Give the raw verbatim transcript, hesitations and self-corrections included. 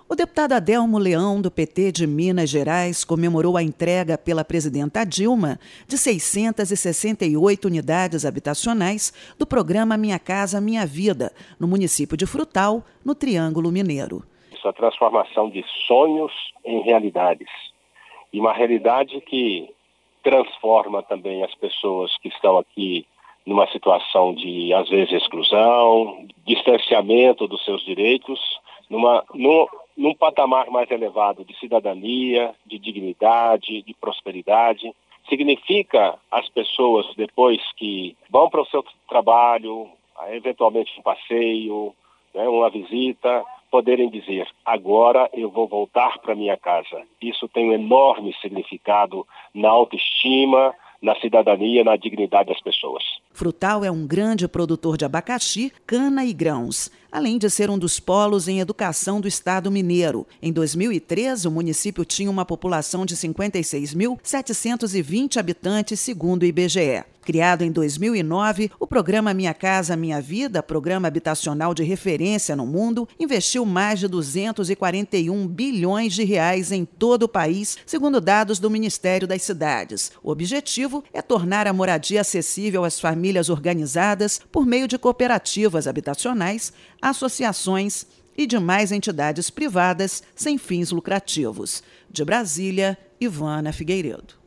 O deputado Adelmo Leão, do P T de Minas Gerais, comemorou a entrega pela presidenta Dilma de seiscentas e sessenta e oito unidades habitacionais do programa Minha Casa Minha Vida, no município de Frutal, no Triângulo Mineiro. A transformação de sonhos em realidades. E uma realidade que transforma também as pessoas que estão aqui numa situação de, às vezes, exclusão, distanciamento dos seus direitos, numa, num, num patamar mais elevado de cidadania, de dignidade, de prosperidade. Significa as pessoas, depois que vão para o seu trabalho, eventualmente um passeio, né, uma visita, poderem dizer, agora eu vou voltar para minha casa. Isso tem um enorme significado na autoestima, na cidadania, na dignidade das pessoas. Frutal é um grande produtor de abacaxi, cana e grãos, além de ser um dos polos em educação do estado mineiro. Em dois mil e treze, o município tinha uma população de cinquenta e seis mil setecentos e vinte habitantes, segundo o I B G E. Criado em dois mil e nove, o programa Minha Casa Minha Vida, programa habitacional de referência no mundo, investiu mais de duzentos e quarenta e um bilhões de reais em todo o país, segundo dados do Ministério das Cidades. O objetivo é tornar a moradia acessível às famílias organizadas por meio de cooperativas habitacionais, associações e demais entidades privadas sem fins lucrativos. De Brasília, Ivana Figueiredo.